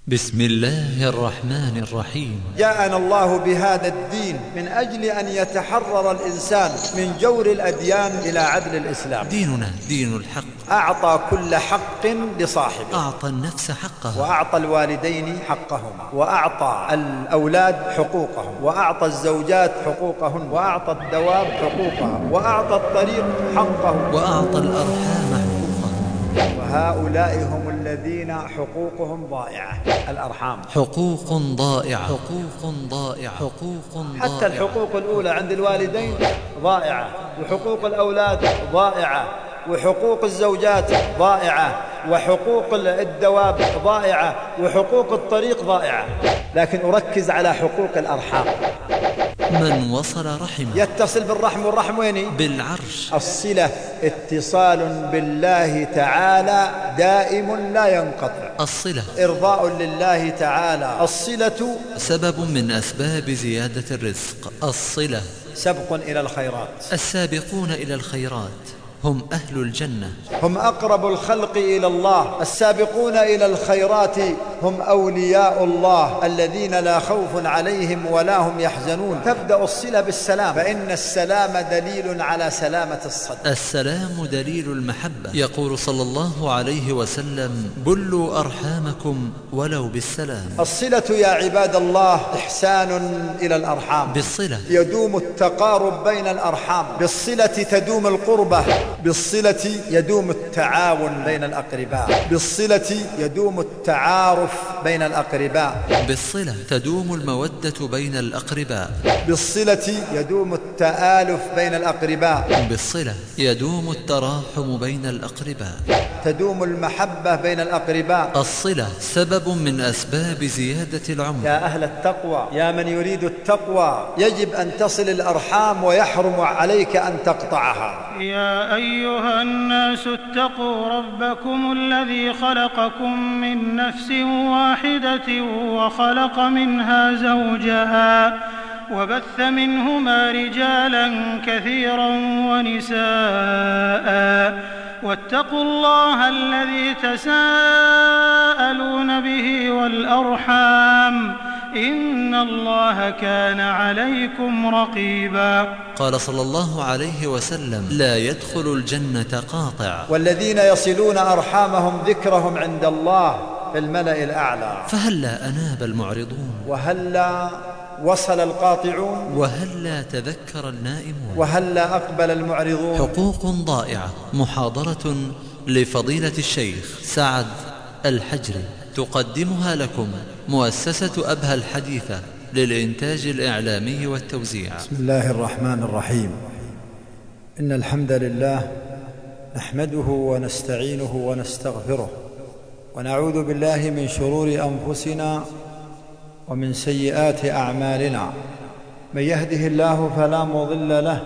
بسم الله الرحمن الرحيم. جاءنا الله بهذا الدين من أجل أن يتحرر الإنسان من جور الأديان إلى عدل الإسلام. ديننا دين الحق، أعطى كل حق لصاحبه، أعطى النفس حقها، وأعطى الوالدين حقهما، وأعطى الأولاد حقوقهم، وأعطى الزوجات حقوقهن، وأعطى الدواب حقوقها، وأعطى الطريق حقه، وأعطى الأرحام حقوقها. وهؤلاء هم الذين حقوقهم ضائعة. الأرحام حقوق ضائعة، حقوق ضائعة، حقوق ضائعة. حتى الحقوق الأولى عند الوالدين ضائعة، وحقوق الأولاد ضائعة، وحقوق الزوجات ضائعة، وحقوق الدواب ضائعة، وحقوق الطريق ضائعة. لكن أركز على حقوق الأرحام. من وصل رحمه يتصل بالرحم، والرحم وين؟ بالعرش. الصلة اتصال بالله تعالى دائم لا ينقطع. الصلة إرضاء لله تعالى. الصلة سبب من أسباب زيادة الرزق. الصلة سبق إلى الخيرات. السابقون إلى الخيرات هم أهل الجنة، هم أقرب الخلق إلى الله. السابقون إلى الخيرات هم أولياء الله الذين لا خوف عليهم ولا هم يحزنون. تبدأ الصلة بالسلام، فإن السلام دليل على سلامة الصدر. السلام دليل المحبة. يقول صلى الله عليه وسلم: بلوا أرحامكم ولو بالسلام. الصلة يا عباد الله إحسان إلى الأرحام. بالصلة يدوم التقارب بين الأرحام، بالصلة تدوم القربة، بالصلة يدوم التعاون بين الأقرباء، بالصلة يدوم التعارف بين الأقرباء، بالصلة تدوم المودة بين الأقرباء، بالصلة يدوم التآلف بين الأقرباء، بالصلة يدوم التراحم بين الأقرباء، تدوم المحبة بين الأقرباء. الصلة سبب من أسباب زيادة العمر. يا أهل التقوى، يا من يريد التقوى، يجب أن تصل الأرحام ويحرم عليك أن تقطعها. يا أيها الناس اتقوا ربكم الذي خلقكم من نفس واحدة وخلق منها زوجها وبث منهما رجالا كثيرا ونساء، واتقوا الله الذي تساءلون به والأرحام، إن الله كان عليكم رقيبا. قال صلى الله عليه وسلم: لا يدخل الجنة قاطع. والذين يصلون أرحامهم ذكرهم عند الله في الملأ الأعلى. فهلا أناب المعرضون، وهلا وصل القاطعون، وهلا تذكر النائمون، وهلا أقبل المعرضون. حقوق ضائعة. محاضرة لفضيلة الشيخ سعد الحجري تقدمها لكم مؤسسة أبهى الحديثة للإنتاج الإعلامي والتوزيع. بسم الله الرحمن الرحيم. إن الحمد لله نحمده ونستعينه ونستغفره، ونعوذ بالله من شرور أنفسنا ومن سيئات أعمالنا. من يهده الله فلا مضل له،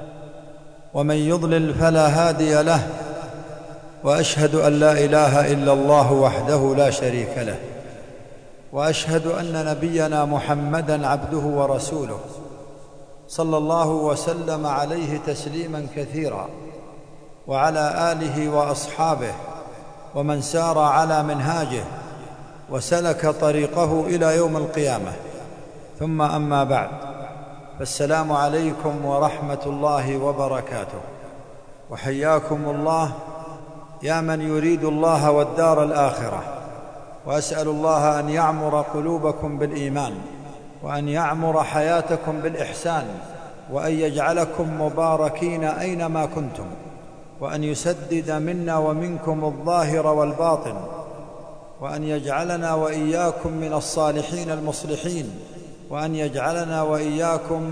ومن يضلل فلا هادي له، وأشهد أن لا إله إلا الله وحده لا شريك له، وأشهد أن نبينا محمدًا عبده ورسوله صلى الله وسلم عليه تسليمًا كثيرا، وعلى آله وأصحابه ومن سار على منهاجه وسلك طريقه إلى يوم القيامة. ثم أما بعد، فالسلام عليكم ورحمة الله وبركاته، وحياكم الله يا من يريد الله والدار الآخرة. وأسأل الله أن يعمر قلوبكم بالإيمان، وأن يعمر حياتكم بالإحسان، وأن يجعلكم مباركين أينما كنتم، وأن يسدد منا ومنكم الظاهر والباطن، وأن يجعلنا وإياكم من الصالحين المصلحين، وأن يجعلنا وإياكم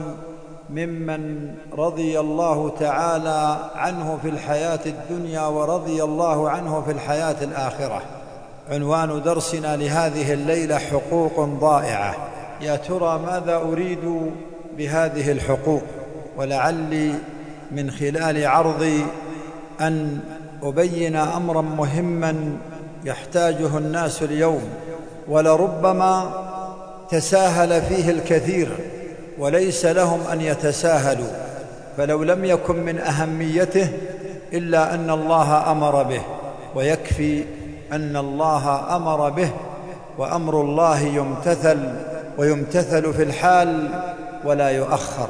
ممن رضي الله تعالى عنه في الحياة الدنيا ورضي الله عنه في الحياة الآخرة. عنوان درسنا لهذه الليلة: حقوق ضائعة. يا ترى ماذا أريد بهذه الحقوق؟ ولعلي من خلال عرضي أن أبين أمرا مهما يحتاجه الناس اليوم، ولربما تساهل فيه الكثير وليس لهم أن يتساهلوا، فلو لم يكن من أهميته إلا أن الله أمر به، ويكفي أن الله أمر به وأمر الله يمتثل ويمتثل في الحال ولا يؤخر.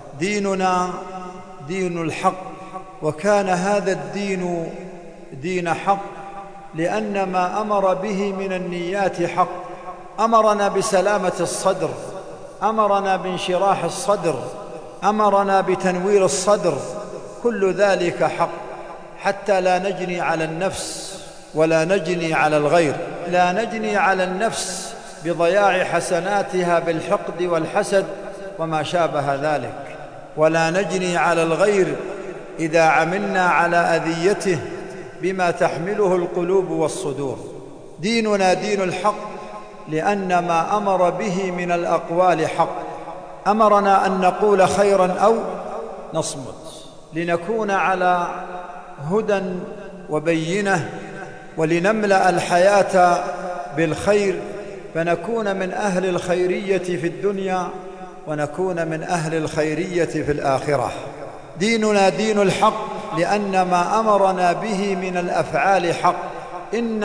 ديننا دين الحق، وكان هذا الدين دين حق لأن ما أمر به من النيات حق. أمرنا بسلامة الصدر، أمرنا بانشراح الصدر، أمرنا بتنوير الصدر، كل ذلك حق، حتى لا نجني على النفس ولا نجني على الغير. لا نجني على النفس بضياع حسناتها بالحقد والحسد وما شابه ذلك، ولا نجني على الغير إذا عملنا على أذيته بما تحمله القلوب والصدور. ديننا دين الحق لأن ما أمر به من الأقوال حق. أمرنا أن نقول خيرا أو نصمت لنكون على هدى وبينة، ولنملأ الحياة بالخير، فنكون من أهل الخيرية في الدنيا ونكون من أهل الخيرية في الآخرة. ديننا دين الحق لأن ما أمرنا به من الأفعال حق. إن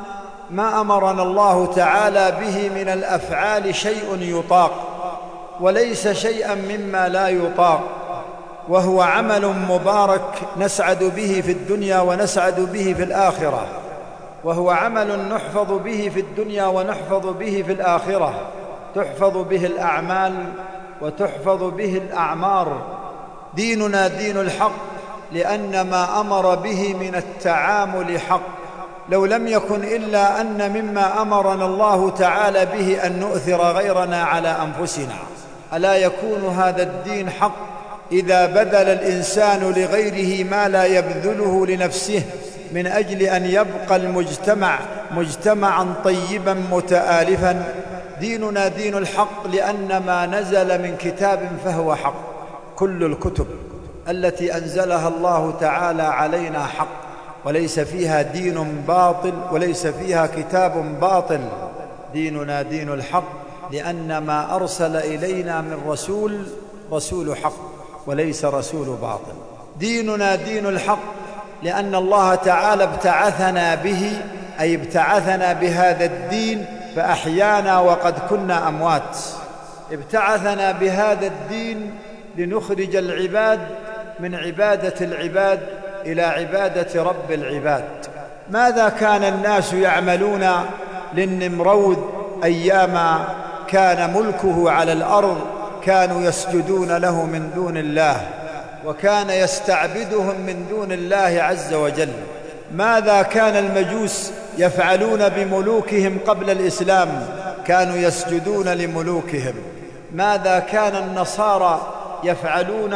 ما أمرنا الله تعالى به من الأفعال شيء يطاق، وليس شيئا مما لا يطاق، وهو عمل مبارك نسعد به في الدنيا ونسعد به في الآخرة، وهو عمل نحفظ به في الدنيا ونحفظ به في الآخرة، تحفظ به الأعمال وتحفظ به الأعمار. ديننا دين الحق لأن ما أمر به من التعامل حق. لو لم يكن إلا أن مما أمرنا الله تعالى به أن نؤثر غيرنا على أنفسنا، ألا يكون هذا الدين حق إذا بذل الإنسان لغيره ما لا يبذله لنفسه من أجل أن يبقى المجتمع مجتمعا طيبا متآلفا. ديننا دين الحق لأن ما نزل من كتاب فهو حق. كل الكتب التي أنزلها الله تعالى علينا حق، وليس فيها دين باطل وليس فيها كتاب باطل. ديننا دين الحق لأن ما أرسل إلينا من رسول حق وليس رسول باطل. ديننا دين الحق لأن الله تعالى ابتعثنا به، أي ابتعثنا بهذا الدين فأحيانا وقد كنا أموات. ابتعثنا بهذا الدين لنخرج العباد من عبادة العباد إلى عبادة رب العباد. ماذا كان الناس يعملون للنمرود أيام كان ملكه على الأرض؟ كانوا يسجدون له من دون الله، وكان يستعبدهم من دون الله عز وجل. ماذا كان المجوس يفعلون بملوكهم قبل الإسلام؟ كانوا يسجدون لملوكهم. ماذا كان النصارى يفعلون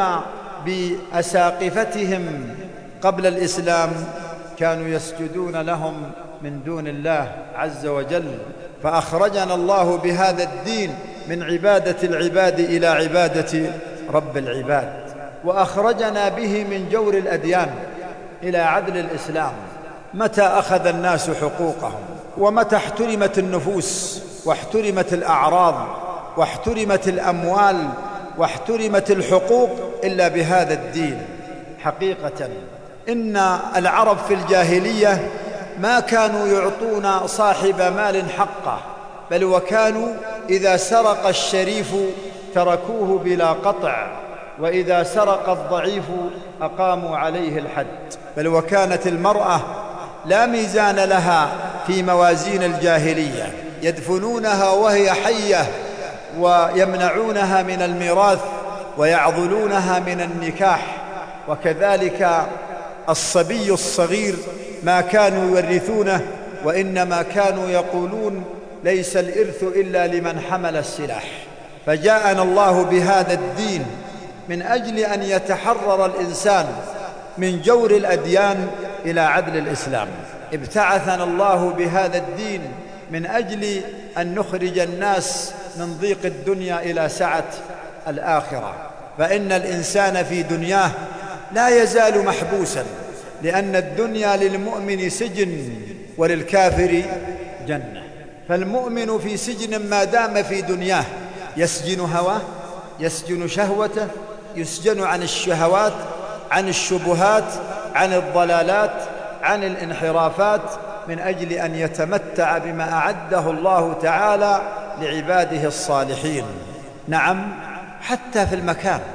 بأساقفتهم قبل الإسلام؟ كانوا يسجدون لهم من دون الله عز وجل. فأخرجنا الله بهذا الدين من عبادة العباد إلى عبادة رب العباد، وأخرجنا به من جور الأديان إلى عدل الإسلام. متى أخذ الناس حقوقهم؟ ومتى احترمت النفوس واحترمت الأعراض واحترمت الأموال واحترمت الحقوق إلا بهذا الدين؟ حقيقة إن العرب في الجاهلية ما كانوا يعطون صاحب مال حقه، بل وكانوا إذا سرق الشريف تركوه بلا قطع، وإذا سرق الضعيف أقاموا عليه الحد. بل وكانت المرأة لا ميزان لها في موازين الجاهلية، يدفنونها وهي حية ويمنعونها من الميراث ويعضلونها من النكاح. وكذلك الصبي الصغير ما كانوا يورثونه، وإنما كانوا يقولون ليس الإرث إلا لمن حمل السلاح. فجاءنا الله بهذا الدين من أجل أن يتحرر الإنسان من جور الأديان إلى عدل الإسلام. ابتعثنا الله بهذا الدين من أجل أن نخرج الناس من ضيق الدنيا إلى سعة الآخرة. فإن الإنسان في دنياه لا يزال محبوسا، لأن الدنيا للمؤمن سجن وللكافر جنة. فالمؤمن في سجن ما دام في دنياه، يسجن هواه، يسجن شهوته، يسجن عن الشهوات، عن الشبهات، عن الضلالات، عن الانحرافات، من أجل أن يتمتع بما أعده الله تعالى لعباده الصالحين. نعم، حتى في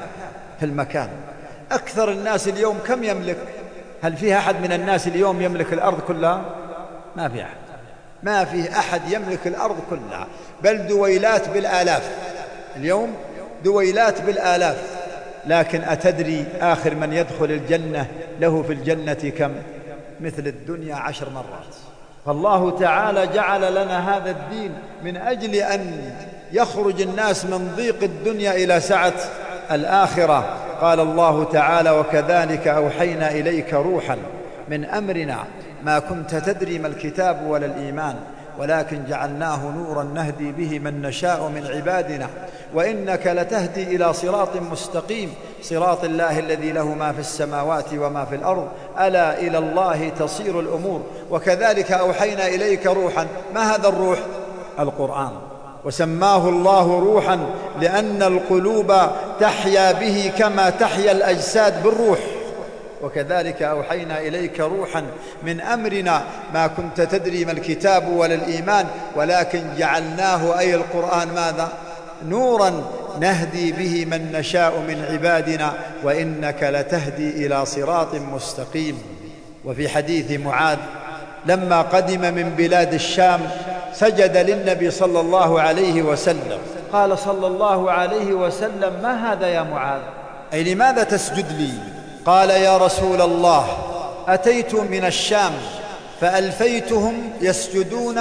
المكان أكثر الناس اليوم كم يملك؟ هل فيه أحد من الناس اليوم يملك الأرض كلها؟ ما في أحد، ما فيه أحد يملك الأرض كلها، بل دويلات بالآلاف اليوم، دويلات بالآلاف. لكن أتدري آخر من يدخل الجنة له في الجنة كم؟ مثل الدنيا 10 مرات. فالله تعالى جعل لنا هذا الدين من أجل أن يخرج الناس من ضيق الدنيا إلى سعة الآخرة. قال الله تعالى: وكذلك أوحينا إليك روحا من أمرنا ما كنت تدري ما الكتاب ولا الإيمان ولكن جعلناه نورا نهدي به من نشاء من عبادنا وإنك لتهدي إلى صراط مستقيم صراط الله الذي له ما في السماوات وما في الأرض ألا إلى الله تصير الأمور. وكذلك أوحينا إليك روحا. ما هذا الروح؟ القرآن. وسماه الله روحا لأن القلوب تحيا به كما تحيا الأجساد بالروح. وكذلك أوحينا إليك روحا من أمرنا ما كنت تدري ما الكتاب ولا الإيمان ولكن جعلناه أي القرآن ماذا؟ نورا نهدي به من نشاء من عبادنا وإنك لتهدي إلى صراط مستقيم. وفي حديث معاذ لما قدم من بلاد الشام سجد للنبي صلى الله عليه وسلم، قال صلى الله عليه وسلم: ما هذا يا معاذ؟ أي لماذا تسجد لي؟ قال: يا رسول الله، أتيت من الشام فألفيتهم يسجدون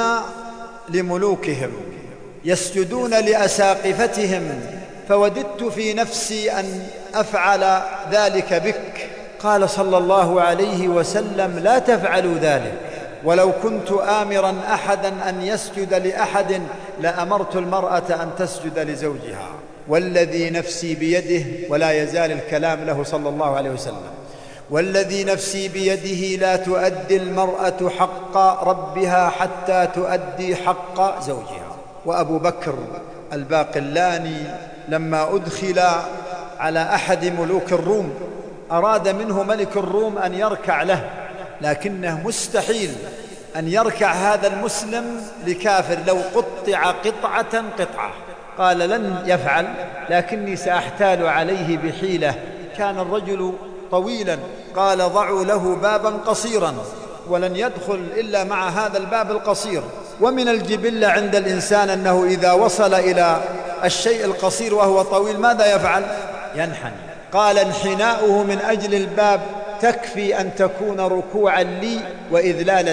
لملوكهم، يسجدون لأساقفتهم، فوددت في نفسي أن أفعل ذلك بك. قال صلى الله عليه وسلم: لا تفعلوا ذلك، ولو كنت آمرا أحدا أن يسجد لأحد لأمرت المرأة أن تسجد لزوجها والذي نفسي بيده. ولا يزال الكلام له صلى الله عليه وسلم: والذي نفسي بيده لا تؤدي المرأة حق ربها حتى تؤدي حق زوجها. وأبو بكر الباقلاني لما أدخل على أحد ملوك الروم أراد منه ملك الروم أن يركع له، لكنه مستحيل أن يركع هذا المسلم لكافر لو قطع قطعة. قال: لن يفعل، لكني سأحتال عليه بحيلة. كان الرجل طويلا، قال: ضعوا له بابا قصيرا ولن يدخل إلا مع هذا الباب القصير. ومن الجبلة عند الإنسان أنه إذا وصل إلى الشيء القصير وهو طويل ماذا يفعل؟ ينحني. قال: انحناؤه من أجل الباب تكفي أن تكون ركوعا لي وإذلالا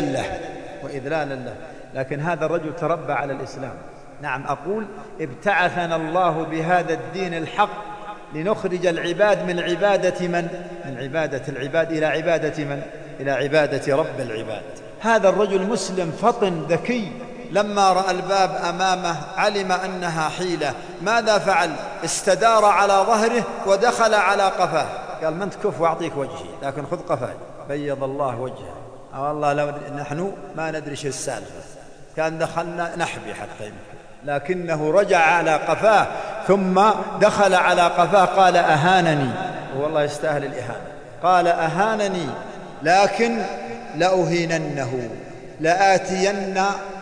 له. لكن هذا الرجل تربى على الإسلام. نعم، أقول ابتعثنا الله بهذا الدين الحق لنخرج العباد من عبادة من؟ من عبادة العباد إلى عبادة من؟ إلى عبادة رب العباد. هذا الرجل مسلم فطن ذكي، لما رأى الباب أمامه علم أنها حيلة. ماذا فعل؟ استدار على ظهره ودخل على قفاه. قال: من تكف وأعطيك وجهي، لكن خذ قفاي. بيض الله وجهه. والله لو نحن ما ندري شو السالفة، كان دخلنا نحبي حتى، لكنه رجع على قفاه ثم دخل على قفاه. قال: أهانني، والله يستاهل الإهانة. قال: أهانني لكن لأهيننه، لآتين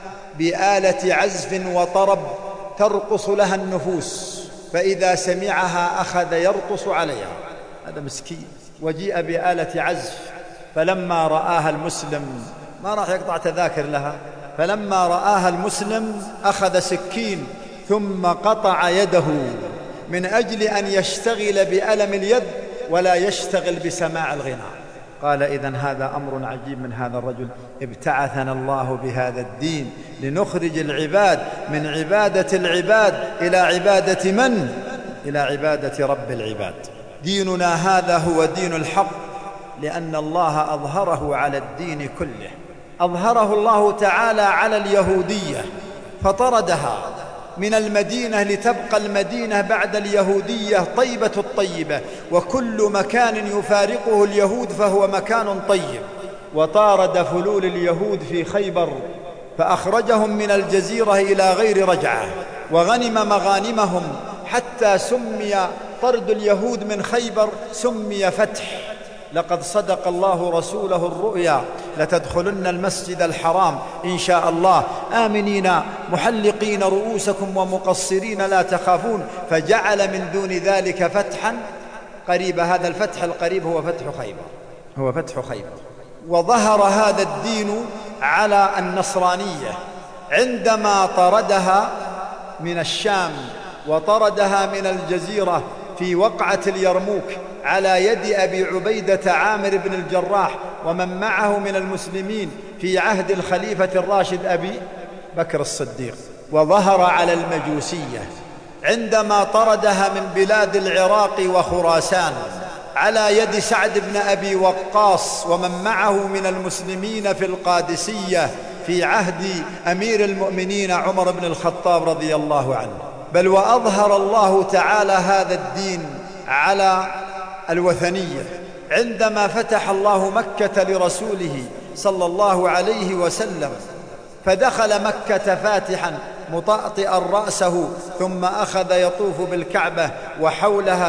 بآلة عزف وطرب ترقص لها النفوس، فإذا سمعها أخذ يرقص عليها. هذا مسكين. وجيء بآلة عزف، فلما رآها المسلم ما راح يقطع تذاكر لها، فلما رآها المسلم أخذ سكين ثم قطع يده من أجل أن يشتغل بألم اليد ولا يشتغل بسماع الغناء. قال: إذن هذا أمر عجيب من هذا الرجل. ابتعثنا الله بهذا الدين لنخرج العباد من عبادة العباد إلى عبادة من؟ إلى عبادة رب العباد. ديننا هذا هو دين الحق، لأن الله أظهره على الدين كله. أظهره الله تعالى على اليهودية فطردها من المدينة لتبقى المدينة بعد اليهودية طيبة الطيبة، وكل مكان يفارقه اليهود فهو مكان طيب. وطارد فلول اليهود في خيبر فأخرجهم من الجزيرة إلى غير رجعة، وغنم مغانمهم، حتى سمي طرد اليهود من خيبر سمي فتح، لقد صدق الله رسوله الرؤيا لتدخلن المسجد الحرام إن شاء الله آمنين محلقين رؤوسكم ومقصرين لا تخافون، فجعل من دون ذلك فتحا قريبا. هذا الفتح القريب هو فتح خيبر. وظهر هذا الدين على النصرانية عندما طردها من الشام وطردها من الجزيرة في وقعة اليرموك على يد أبي عبيدة عامر بن الجراح ومن معه من المسلمين في عهد الخليفة الراشد أبي بكر الصديق. وظهر على المجوسية عندما طردها من بلاد العراق وخراسان على يد سعد بن أبي وقاص ومن معه من المسلمين في القادسية في عهد أمير المؤمنين عمر بن الخطاب رضي الله عنه. بل وأظهر الله تعالى هذا الدين على الوثنية عندما فتح الله مكة لرسوله صلى الله عليه وسلم، فدخل مكة فاتحا مطأطئا رأسه، ثم أخذ يطوف بالكعبة وحولها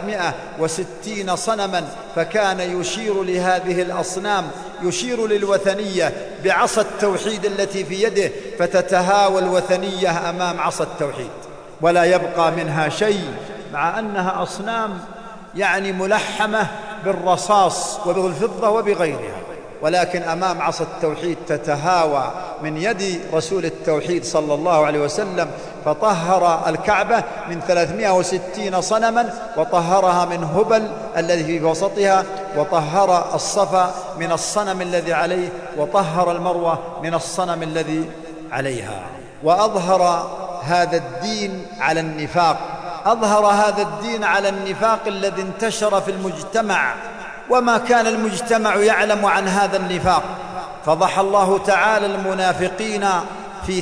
360 صنما، فكان يشير لهذه الأصنام، يشير للوثنية بعصا التوحيد التي في يده، فتتهاوى الوثنية أمام عصا التوحيد ولا يبقى منها شيء، مع أنها أصنام يعني ملحمة بالرصاص وبالفضة وبغيرها، ولكن أمام عصا التوحيد تتهاوى من يد رسول التوحيد صلى الله عليه وسلم. فطهر الكعبة من 360 صنما، وطهرها من هبل الذي في وسطها، وطهر الصفا من الصنم الذي عليه، وطهر المروة من الصنم الذي عليها. وأظهر هذا الدين على النفاق، أظهر هذا الدين على النفاق الذي انتشر في المجتمع، وما كان المجتمع يعلم عن هذا النفاق. فضح الله تعالى المنافقين في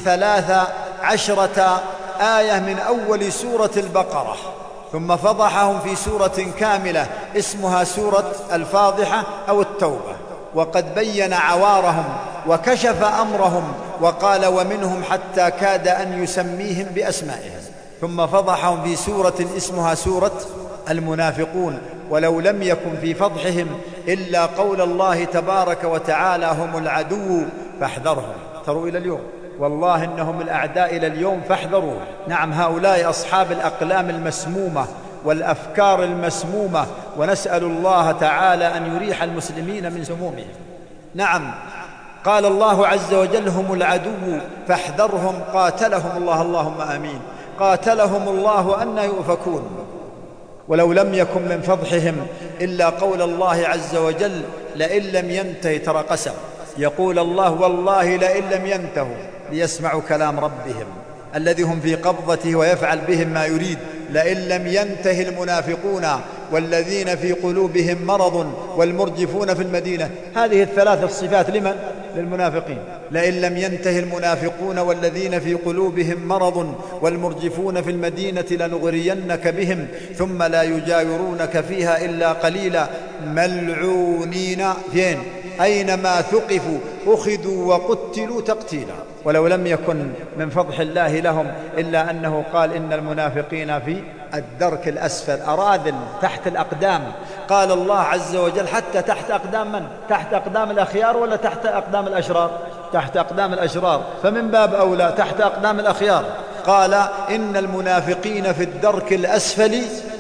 13 آية من أول سورة البقرة، ثم فضحهم في سورة كاملة اسمها سورة الفاضحة أو التوبة، وقد بين عوارهم وكشف أمرهم، وقال ومنهم حتى كاد أن يسميهم بأسمائهم. ثم فضحهم في سورة اسمها سورة المنافقون، ولو لم يكن في فضحهم إلا قول الله تبارك وتعالى هم العدو فاحذرهم. تروا إلى اليوم والله إنهم الأعداء إلى اليوم فاحذروا. نعم، هؤلاء أصحاب الأقلام المسمومة والأفكار المسمومة، ونسأل الله تعالى أن يريح المسلمين من سمومهم. نعم، قال الله عز وجل هم العدو فاحذرهم قاتلهم الله، اللهم آمين، قاتلهم الله أن يؤفكون. ولو لم يكن من فضحهم إلا قول الله عز وجل لئن لم ينتهي، ترى قسم، يقول الله والله لئن لم ينتهوا ليسمعوا كلام ربهم الذي هم في قبضته ويفعل بهم ما يريد. لئن لم ينتهي المنافقون والذين في قلوبهم مرض والمرجفون في المدينة. هذه الثلاث الصفات لمن؟ للمنافقين. لئن لم ينتهي المنافقون والذين في قلوبهم مرض والمرجفون في المدينة لنغرينك بهم ثم لا يجاورونك فيها إلا قليلا ملعونين فين؟ أينما ثقفوا أخذوا وقتلوا تقتيلا. ولو لم يكن من فضح الله لهم إلا أنه قال إن المنافقين في الدرك الأسفل، أراذل تحت الأقدام. قال الله عز وجل حتى تحت أقدام من؟ تحت أقدام الأخيار ولا تحت أقدام الأشرار؟ تحت أقدام الأشرار، فمن باب أولى تحت أقدام الأخيار. قال إن المنافقين في الدرك الأسفل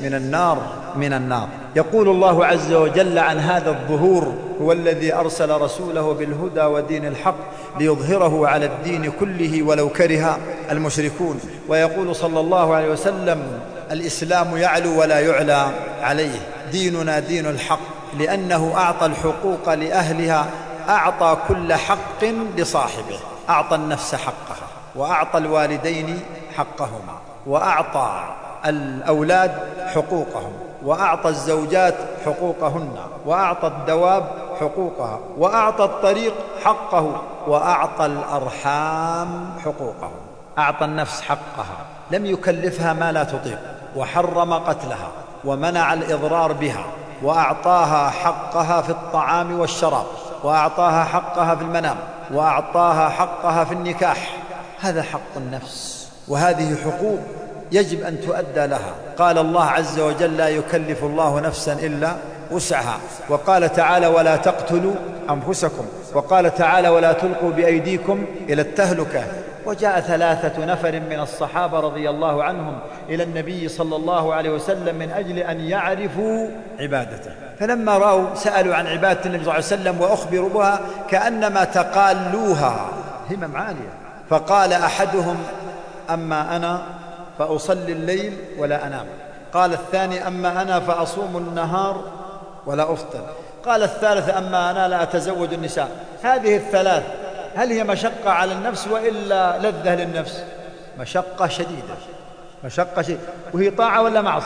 من النار. يقول الله عز وجل عن هذا الظهور هو الذي أرسل رسوله بالهدى ودين الحق ليظهره على الدين كله ولو كره المشركون. ويقول صلى الله عليه وسلم الإسلام يعلو ولا يعلى عليه، ديننا دين الحق، لأنه أعطى الحقوق لأهلها، أعطى كل حق لصاحبه، أعطى النفس حقها، وأعطى الوالدين حقهما، وأعطى الأولاد حقوقهم، وأعطى الزوجات حقوقهن، وأعطى الدواب حقوقها، وأعطى الطريق حقه، وأعطى الأرحام حقوقه. أعطى النفس حقها، لم يكلفها ما لا تطيق، وحرم قتلها، ومنع الإضرار بها، وأعطاها حقها في الطعام والشراب، وأعطاها حقها في المنام، وأعطاها حقها في النكاح. هذا حق النفس، وهذه حقوق يجب أن تؤدى لها. قال الله عز وجل لا يكلف الله نفسا إلا وسعها. وقال تعالى ولا تقتلوا أنفسكم، وقال تعالى ولا تلقوا بأيديكم إلى التهلكة. وجاء 3 نفر من الصحابة رضي الله عنهم إلى النبي صلى الله عليه وسلم من أجل أن يعرفوا عبادته، فلما رأوا سألوا عن عبادة النبي صلى الله عليه وسلم وأخبروا بها كأنما تقالوها، همم عالية. فقال أحدهم أما أنا فأصلي الليل ولا أنام، قال الثاني أما أنا فأصوم النهار ولا أفطر، قال الثالث أما أنا لا أتزوج النساء. هذه الثلاث هل هي مشقة على النفس وإلا لذة للنفس؟ مشقة شديدة، مشقة شديدة. وهي طاعة ولا معصية؟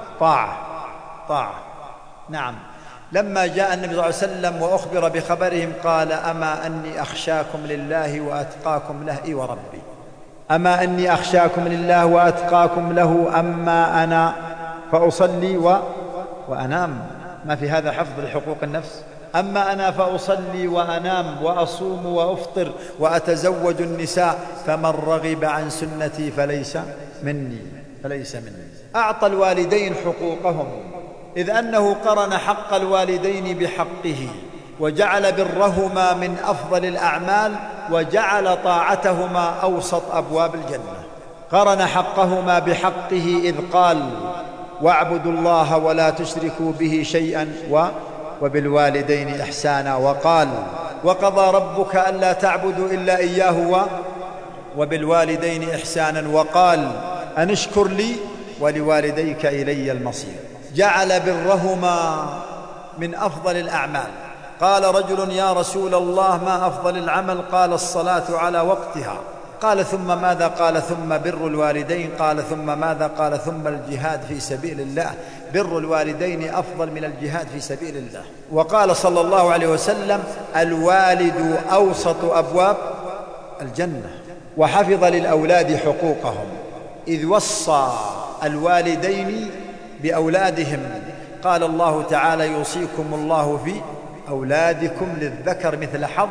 طاعة. نعم. لما جاء النبي صلى الله عليه وسلم وأخبر بخبرهم قال أما أني أخشاكم لله وأتقاكم له. إي وربي، أما أني أخشاكم لله وأتقاكم له، أما أنا فأصلي وأنام. ما في هذا حفظ لحقوق النفس؟ أما أنا فأصلي وأنام وأصوم وأفطر وأتزوج النساء، فمن رغب عن سنتي فليس مني. أعطى الوالدين حقوقهم، إذ أنه قرن حق الوالدين بحقه، وجعل برهما من أفضل الأعمال، وجعل طاعتهما أوسط أبواب الجنة. قرن حقهما بحقه إذ قال واعبدوا الله ولا تشركوا به شيئا وبالوالدين إحسانا، وقال وقضى ربك ألا تعبدوا إلا إياه وبالوالدين إحسانا، وقال أن اشكر لي ولوالديك إلي المصير. جعل برهما من أفضل الأعمال. قال رجل يا رسول الله ما أفضل العمل؟ قال الصلاة على وقتها. قال ثم ماذا؟ قال ثم بر الوالدين. قال ثم ماذا؟ قال ثم الجهاد في سبيل الله. بر الوالدين أفضل من الجهاد في سبيل الله. وقال صلى الله عليه وسلم الوالد أوسط أبواب الجنة. وحفظ للأولاد حقوقهم، إذ وصى الوالدين بأولادهم. قال الله تعالى يوصيكم الله في أولادكم للذكر مثل حظ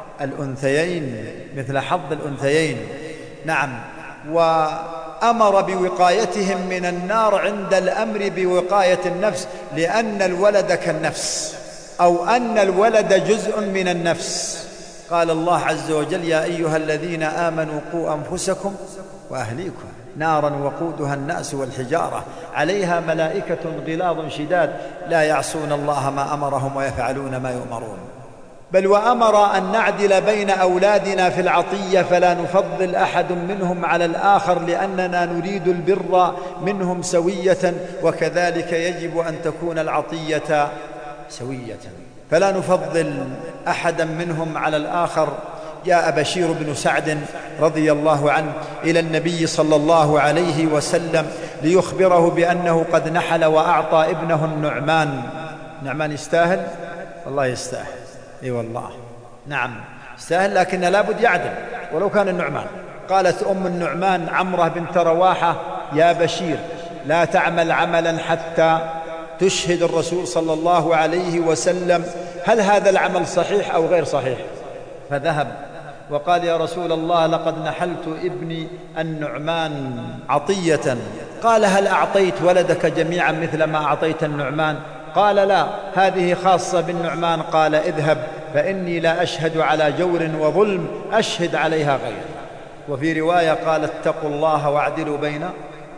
الأنثيين. نعم. وأمر بوقايتهم من النار عند الأمر بوقاية النفس، لأن الولد كالنفس، أو أن الولد جزء من النفس. قال الله عز وجل يا أيها الذين آمنوا قوا أنفسكم وأهليكم نارا وقودها الناس والحجارة عليها ملائكة غلاظ شداد لا يعصون الله ما أمرهم ويفعلون ما يؤمرون. بل وأمر أن نعدل بين أولادنا في العطية، فلا نفضل أحد منهم على الآخر، لأننا نريد البر منهم سوية، وكذلك يجب أن تكون العطية سوية، فلا نفضل أحدا منهم على الآخر. جاء بشير بن سعد رضي الله عنه إلى النبي صلى الله عليه وسلم ليخبره بأنه قد نحل وأعطى ابنه النعمان. النعمان يستاهل؟ والله يستاهل، اي والله نعم يستاهل، لكن لابد يعدل ولو كان النعمان. قالت أم النعمان عمرة بنت رواحة يا بشير لا تعمل عملا حتى تشهد الرسول صلى الله عليه وسلم هل هذا العمل صحيح أو غير صحيح. فذهب وقال يا رسول الله لقد نحلت ابني النعمان عطية. قال هل أعطيت ولدك جميعا مثل ما أعطيت النعمان؟ قال لا، هذه خاصة بالنعمان. قال اذهب فإني لا أشهد على جور وظلم أشهد عليها غير. وفي رواية قال اتقوا الله واعدلوا بين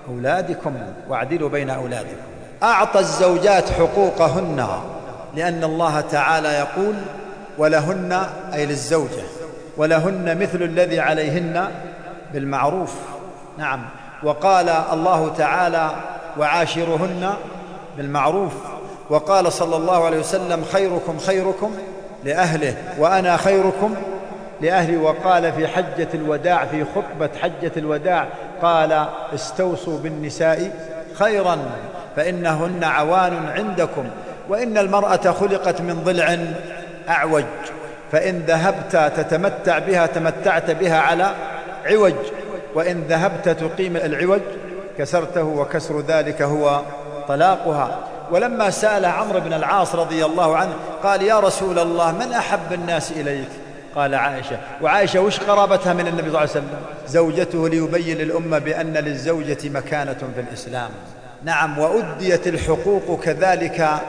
أولادكم. أعطى الزوجات حقوقهن، لأن الله تعالى يقول ولهن أي للزوجة ولهن مثل الذي عليهن بالمعروف. نعم. وقال الله تعالى وعاشرهن بالمعروف. وقال صلى الله عليه وسلم خيركم خيركم لأهله وأنا خيركم لأهلي. وقال في حجة الوداع في خطبة حجة الوداع قال استوصوا بالنساء خيرا فإنهن عوان عندكم، وإن المرأة خلقت من ضلع أعوج، فإن ذهبت تتمتع بها تمتعت بها على عوج، وإن ذهبت تقيم العوج كسرته، وكسر ذلك هو طلاقها. ولما سأل عمرو بن العاص رضي الله عنه قال يا رسول الله من أحب الناس إليك؟ قال عائشة. وعائشة وش قرابتها من النبي صلى الله عليه وسلم؟ زوجته، ليبين للأمة بأن للزوجة مكانة في الإسلام. نعم. وأديت الحقوق كذلك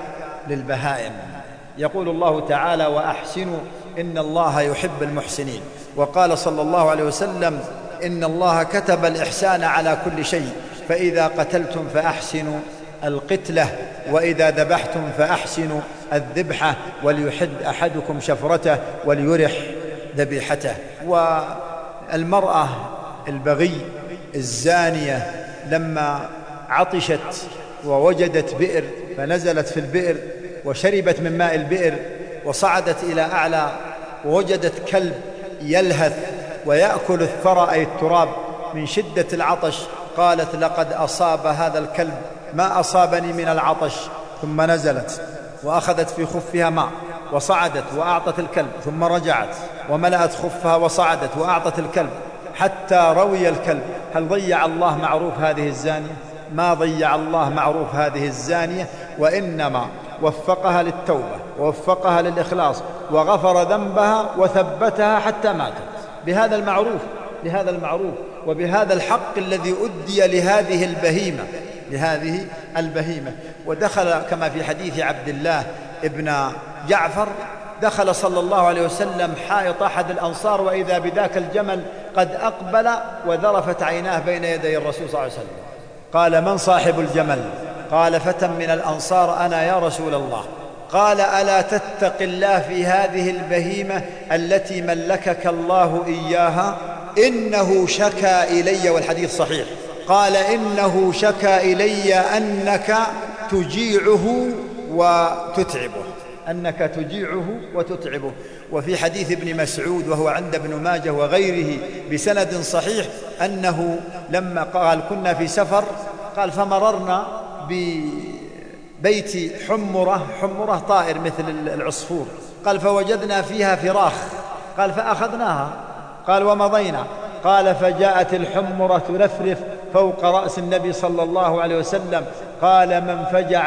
للبهائم. يقول الله تعالى: وأحسنوا إن الله يحب المحسنين. وقال صلى الله عليه وسلم: إن الله كتب الإحسان على كل شيء، فإذا قتلتم فأحسنوا القتلة، وإذا ذبحتم فأحسنوا الذبحة، وليحد أحدكم شفرته وليرح ذبيحته. والمرأة البغي الزانية لما عطشت ووجدت بئر فنزلت في البئر وشربت من ماء البئر وصعدت إلى أعلى ووجدت كلب يلهث ويأكل الثرى أي التراب من شدة العطش، قالت: لقد أصاب هذا الكلب ما أصابني من العطش. ثم نزلت وأخذت في خفها ماء وصعدت وأعطت الكلب، ثم رجعت وملأت خفها وصعدت وأعطت الكلب حتى روي الكلب. هل ضيع الله معروف هذه الزانية؟ ما ضيع الله معروف هذه الزانية، وإنما وفقها للتوبة ووفقها للإخلاص وغفر ذنبها وثبتها حتى ماتت بهذا المعروف وبهذا الحق الذي أدي لهذه البهيمة. ودخل كما في حديث عبد الله ابن جعفر: دخل صلى الله عليه وسلم حائط أحد الأنصار وإذا بذاك الجمل قد أقبل وذرفت عيناه بين يدي الرسول صلى الله عليه وسلم. قال: من صاحب الجمل؟ قال: فتى من الأنصار أنا يا رسول الله. قال: ألا تتق الله في هذه البهيمة التي ملكك الله إياها؟ إنه شكا إلي، والحديث صحيح، قال: إنه شكا إلي أنك تجيعه وتتعبه. وفي حديث ابن مسعود وهو عند ابن ماجه وغيره بسند صحيح أنه لما قال: كنا في سفر، قال: فمررنا ببيت حمرة طائر مثل العصفور، قال: فوجدنا فيها فراخ، قال: فأخذناها، قال: ومضينا، قال: فجاءت الحمرة ترفرف فوق رأس النبي صلى الله عليه وسلم، قال: من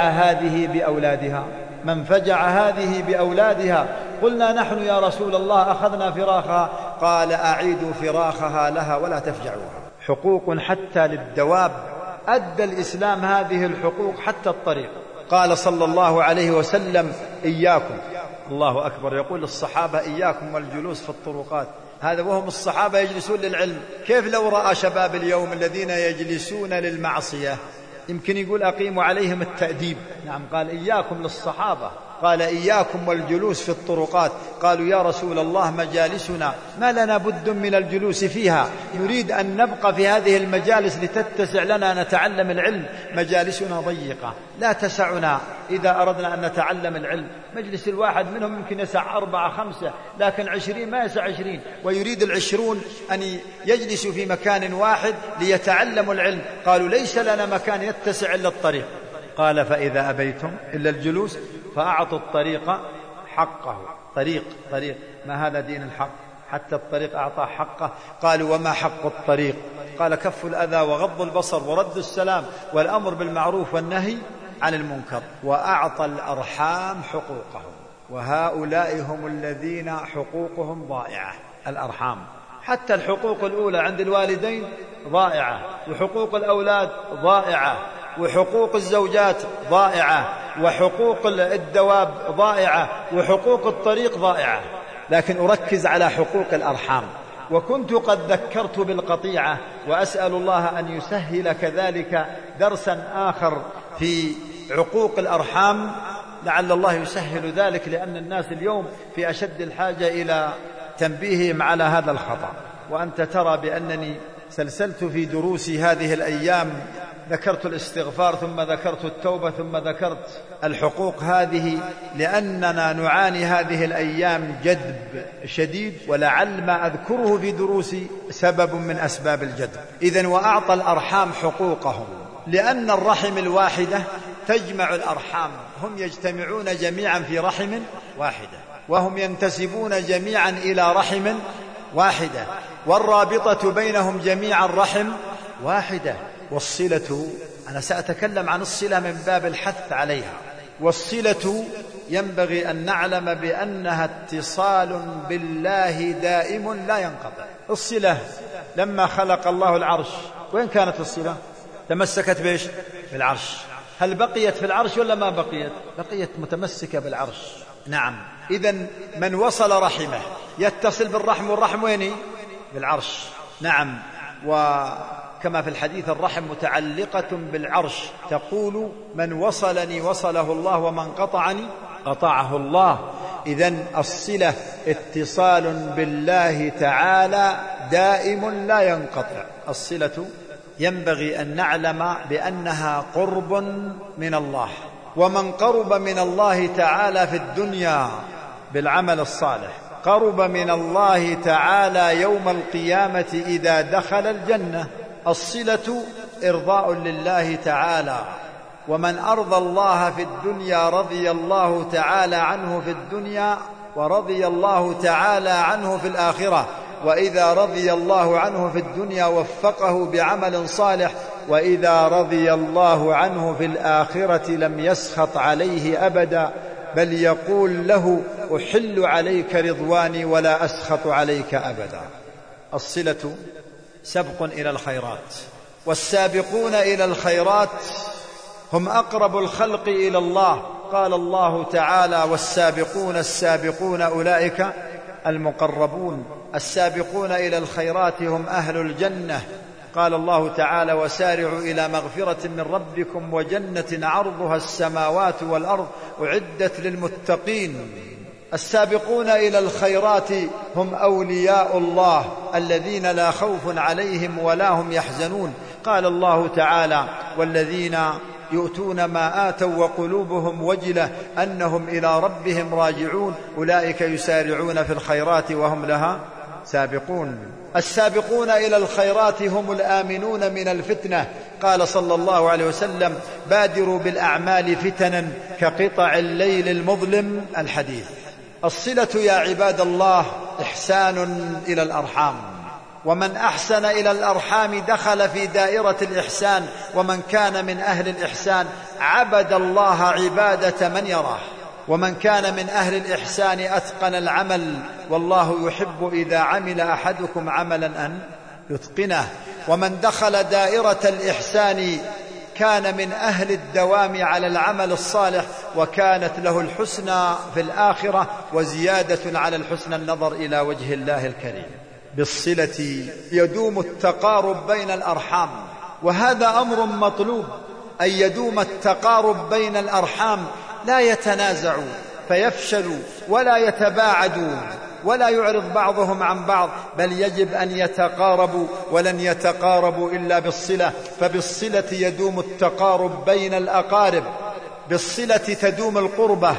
فجع هذه بأولادها؟ قلنا: نحن يا رسول الله أخذنا فراخها. قال: أعيدوا فراخها لها ولا تفجعوها. حقوق حتى للدواب، أدى الإسلام هذه الحقوق حتى الطريق. قال صلى الله عليه وسلم: إياكم، الله أكبر، يقول للصحابة: إياكم والجلوس في الطرقات. هذا وهم الصحابة يجلسون للعلم. كيف لو رأى شباب اليوم الذين يجلسون للمعصية؟ يمكن يقول: أقيموا عليهم التأديب. نعم، قال: إياكم للصحابة، قال: إياكم والجلوس في الطرقات. قالوا: يا رسول الله مجالسنا ما لنا بد من الجلوس فيها، نريد أن نبقى في هذه المجالس لتتسع لنا نتعلم العلم، مجالسنا ضيقة لا تسعنا إذا أردنا أن نتعلم العلم. مجلس الواحد منهم يمكن يسع 4 5، لكن 20 ما يسع 20، ويريد 20 أن يجلسوا في مكان واحد ليتعلموا العلم. قالوا: ليس لنا مكان يتسع إلا الطريق. قال: فإذا أبيتم إلا الجلوس فأعطوا الطريق حقه. طريق ما هذا دين الحق؟ حتى الطريق أعطاه حقه. قالوا: وما حق الطريق؟ قال: كف الأذى وغض البصر ورد السلام والأمر بالمعروف والنهي عن المنكر، وأعطى الأرحام حقوقهم. وهؤلاء هم الذين حقوقهم ضائعة. الأرحام، حتى الحقوق الأولى عند الوالدين ضائعة، وحقوق الأولاد ضائعة، وحقوق الزوجات ضائعة، وحقوق الدواب ضائعة، وحقوق الطريق ضائعة. لكن أركز على حقوق الأرحام. وكنت قد ذكرت بالقطيعة، وأسأل الله أن يسهل كذلك درسا آخر في عقوق الأرحام، لعل الله يسهل ذلك، لأن الناس اليوم في أشد الحاجة إلى تنبيههم على هذا الخطأ. وأنت ترى بأنني سلسلت في دروسي هذه الأيام، ذكرت الاستغفار ثم ذكرت التوبة ثم ذكرت الحقوق هذه، لأننا نعاني هذه الأيام جدب شديد، ولعل ما أذكره في دروسي سبب من أسباب الجدب. إذن وأعطى الأرحام حقوقهم، لأن الرحم الواحدة تجمع الأرحام، هم يجتمعون جميعا في رحم واحدة، وهم ينتسبون جميعا إلى رحم واحدة، والرابطة بينهم جميعا رحم واحدة. والصلة، أنا سأتكلم عن الصلة من باب الحث عليها. والصلة ينبغي أن نعلم بأنها اتصال بالله دائم لا ينقطع. الصلة لما خلق الله العرش، وين كانت الصلة؟ تمسكت بإيش؟ بالعرش. هل بقيت في العرش ولا ما بقيت؟ بقيت متمسكة بالعرش. نعم. إذن من وصل رحمه يتصل بالرحم، والرحم وين؟ بالعرش. نعم. وكما في الحديث الرحم متعلقة بالعرش، تقول من وصلني وصله الله ومن قطعني قطعه الله. إذن الصلة اتصال بالله تعالى دائم لا ينقطع. الصلة ينبغي أن نعلم بأنها قرب من الله، ومن قرب من الله تعالى في الدنيا بالعمل الصالح قرب من الله تعالى يوم القيامة إذا دخل الجنة. الصلة إرضاء لله تعالى، ومن أرضى الله في الدنيا رضي الله تعالى عنه في الدنيا، ورضي الله تعالى عنه في الآخرة. وإذا رضي الله عنه في الدنيا وفقه بعمل صالح، وإذا رضي الله عنه في الآخرة لم يسخط عليه أبدا، بل يقول له أحل عليك رضواني ولا أسخط عليك أبدا. الصلة سبق إلى الخيرات، والسابقون إلى الخيرات هم أقرب الخلق إلى الله. قال الله تعالى والسابقون السابقون أولئك المقربون. السابقون إلى الخيرات هم أهل الجنة. قال الله تعالى وسارعوا إلى مغفرة من ربكم وجنة عرضها السماوات والأرض أعدت للمتقين. السابقون إلى الخيرات هم أولياء الله الذين لا خوف عليهم ولا هم يحزنون. قال الله تعالى والذين يؤتون ما آتوا وقلوبهم وجلة أنهم إلى ربهم راجعون أولئك يسارعون في الخيرات وهم لها سابقون. السابقون إلى الخيرات هم الآمنون من الفتنة. قال صلى الله عليه وسلم بادروا بالأعمال فتنا كقطع الليل المظلم الحديث. الصلة يا عباد الله إحسان إلى الأرحام، ومن أحسن إلى الأرحام دخل في دائرة الإحسان، ومن كان من أهل الإحسان عبد الله عبادة من يراه، ومن كان من أهل الإحسان أتقن العمل، والله يحب إذا عمل أحدكم عملا أن يتقنه. ومن دخل دائرة الإحسان كان من أهل الدوام على العمل الصالح، وكانت له الحسنى في الآخرة وزيادة على الحسنى النظر إلى وجه الله الكريم. بالصلة يدوم التقارب بين الأرحام، وهذا أمر مطلوب، أن يدوم التقارب بين الأرحام، لا يتنازعوا فيفشلوا ولا يتباعدوا ولا يعرض بعضهم عن بعض، بل يجب أن يتقاربوا، ولن يتقاربوا إلا بالصلة. فبالصلة يدوم التقارب بين الأقارب، بالصلة تدوم القربة،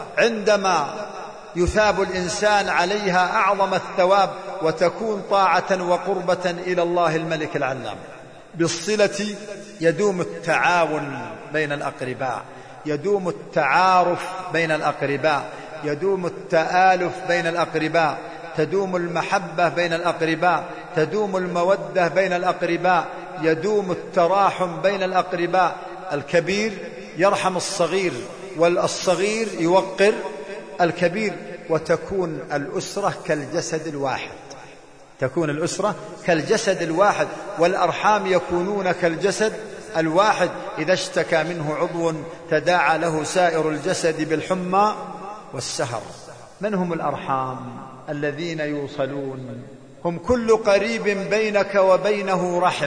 عندما يثاب الإنسان عليها أعظم الثواب، وتكون طاعة وقربة إلى الله الملك العلام. بالصلة يدوم التعاون بين الأقرباء، يدوم التعارف بين الأقرباء، يدوم التآلف بين الأقرباء، تدوم المحبة بين الأقرباء، تدوم المودة بين الأقرباء، يدوم التراحم بين الأقرباء. الكبير يرحم الصغير، والصغير يوقر الكبير، وتكون الأسرة كالجسد الواحد، تكون الأسرة كالجسد الواحد، والأرحام يكونون كالجسد الواحد. إذا اشتكى منه عضو تداعى له سائر الجسد بالحمى والسهر. من هم الأرحام الذين يوصلون؟ هم كل قريب بينك وبينه رحم،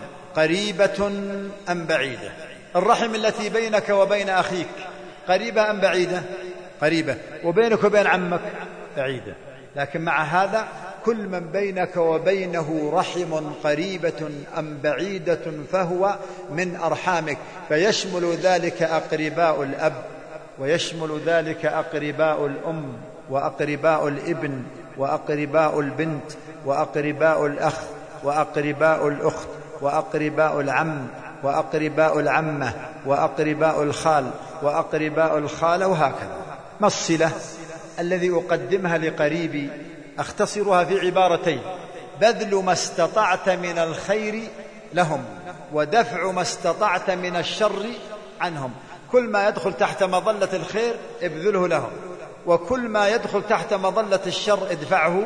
قريبة أم بعيدة. الرحم التي بينك وبين أخيك قريبة أم بعيدة؟ قريبة. وبينك وبين عمك بعيدة. لكن مع هذا كل من بينك وبينه رحم قريبة أم بعيدة فهو من أرحامك، فيشمل ذلك أقرباء الأب، ويشمل ذلك أقرباء الأم، وأقرباء الابن، وأقرباء البنت، وأقرباء الأخ، وأقرباء الأخت، وأقرباء العم، وأقرباء العمة، وأقرباء الخال، وأقرباء الخالة، وهكذا. ما الصلة الذي أقدمها لقريبي؟ أختصرها في عبارتين: بذل ما استطعت من الخير لهم، ودفع ما استطعت من الشر عنهم. كل ما يدخل تحت مظلة الخير ابذله لهم، وكل ما يدخل تحت مظلة الشر ادفعه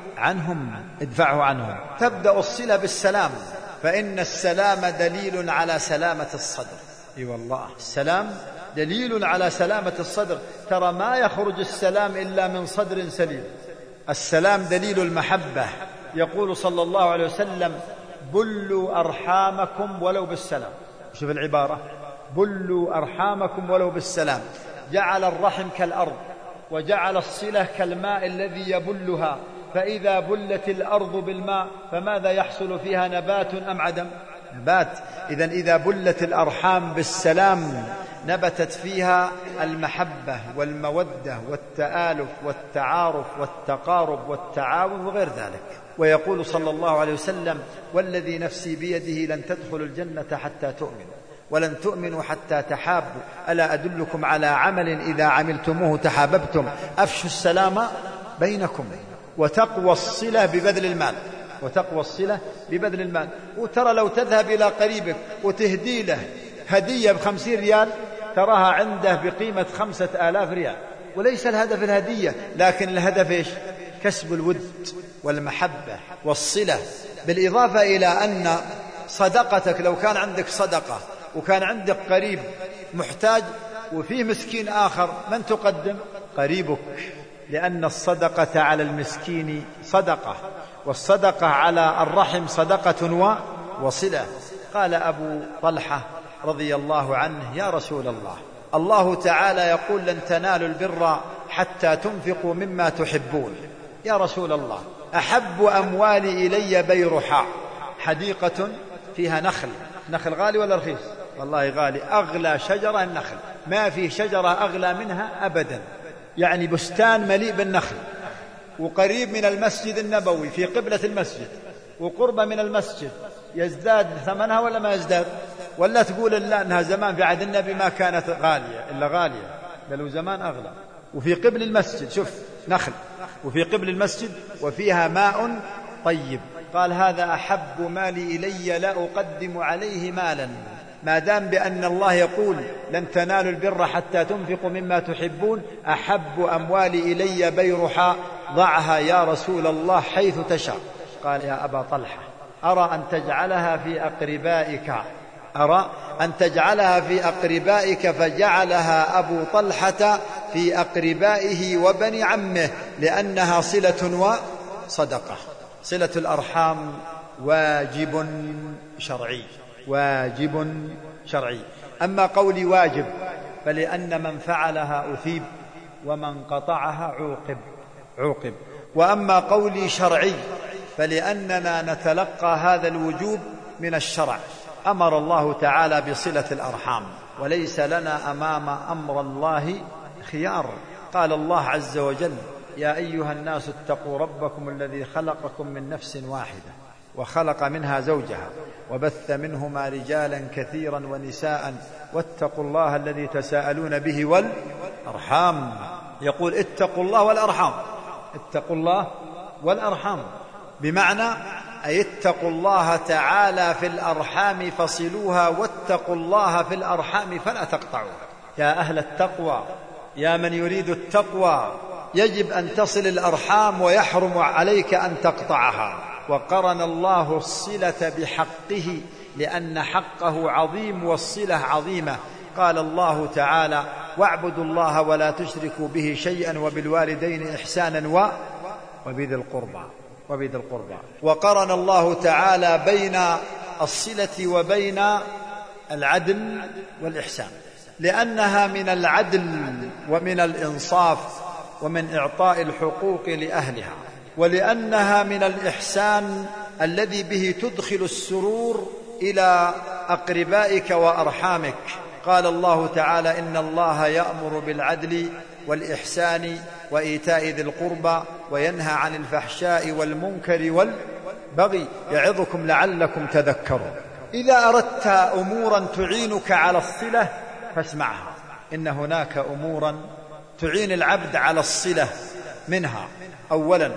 عنهم. تبدأ الصلة بالسلام، فإن السلام دليل على سلامة الصدر. اي والله السلام دليل على سلامة الصدر. ترى ما يخرج السلام إلا من صدر سليم. السلام دليل المحبة. يقول صلى الله عليه وسلم بلوا أرحامكم ولو بالسلام. شوف العبارة، بلوا أرحامكم ولو بالسلام. جعل الرحم كالأرض، وجعل الصلة كالماء الذي يبلها، فإذا بلت الأرض بالماء فماذا يحصل فيها؟ نبات أم عدم؟ نبات. إذن إذا بلت الأرحام بالسلام نبتت فيها المحبة والمودة والتآلف والتعارف والتقارب والتعاون وغير ذلك. ويقول صلى الله عليه وسلم والذي نفسي بيده لن تدخلوا الجنة حتى تؤمنوا ولن تؤمنوا حتى تحابوا، ألا أدلكم على عمل إذا عملتموه تحاببتم، أفشوا السلام بينكم، وتقوى الصلة ببذل المال، وتقوى الصلة ببذل المال. وترى لو تذهب إلى قريبك وتهدي له هدية ب50 ريال تراها عنده بقيمة 5000 ريال، وليس الهدف الهدية، لكن الهدف إيش؟ كسب الود والمحبة والصلة. بالإضافة إلى أن صدقتك لو كان عندك صدقة وكان عندك قريب محتاج وفيه مسكين آخر، من تقدم؟ قريبك، لأن الصدقة على المسكين صدقة، والصدقة على الرحم صدقة وصلة. قال أبو طلحة رضي الله عنه يا رسول الله، الله تعالى يقول لن تنالوا البر حتى تنفقوا مما تحبون. يا رسول الله، أحب أموالي إلي بيرحاء، حديقة فيها نخل. نخل غالي ولا رخيص؟ والله غالي، أغلى شجرة النخل، ما في شجرة أغلى منها أبدا. يعني بستان مليء بالنخل، وقريب من المسجد النبوي في قبلة المسجد، وقرب من المسجد، يزداد ثمنها ولا ما يزداد؟ ولا تقول لا أنها زمان في عهد النبي ما كانت غالية إلا غالية، بل زمان أغلى. وفي قبل المسجد، شوف نخل وفي قبل المسجد وفيها ماء طيب. قال هذا أحب مالي إلي لا أقدم عليه مالا. ما دام بأن الله يقول لن تنالوا البر حتى تنفقوا مما تحبون، أحب أموالي إلي بيرحاء، ضعها يا رسول الله حيث تشاء. قال يا أبا طلحة أرى أن تجعلها في أقربائك، أرى أن تجعلها في أقربائك. فجعلها أبو طلحة في أقربائه وبني عمه، لأنها صلة وصدقة. صلة الأرحام واجب شرعي، واجب شرعي. أما قولي واجب فلأن من فعلها أثيب ومن قطعها عوقب. وأما قولي شرعي فلأننا نتلقى هذا الوجوب من الشرع. أمر الله تعالى بصلة الأرحام، وليس لنا أمام أمر الله خيار. قال الله عز وجل يا أيها الناس اتقوا ربكم الذي خلقكم من نفس واحدة وخلق منها زوجها وبث منهما رجالا كثيرا ونساء واتقوا الله الذي تساءلون به والأرحام. يقول اتقوا الله والأرحام، اتقوا الله والأرحام، بمعنى أي اتقوا الله تعالى في الأرحام فصلوها، واتقوا الله في الأرحام فلا تقطعوا. يا أهل التقوى، يا من يريد التقوى، يجب أن تصل الأرحام ويحرم عليك أن تقطعها. وقرن الله الصلة بحقه لأن حقه عظيم والصلة عظيمة. قال الله تعالى واعبدوا الله ولا تشركوا به شيئا وبالوالدين إحسانا وبذي القربى. وقرن الله تعالى بين الصلة وبين العدل والإحسان، لأنها من العدل ومن الإنصاف ومن إعطاء الحقوق لأهلها، ولأنها من الإحسان الذي به تدخل السرور إلى أقربائك وأرحامك. قال الله تعالى إن الله يأمر بالعدل والإحسان وإيتاء ذي القربى وينهى عن الفحشاء والمنكر والبغي يعظكم لعلكم تذكرون. إذا أردت أمورا تعينك على الصلة فاسمعها. إن هناك أمورا تعين العبد على الصلة، منها أولا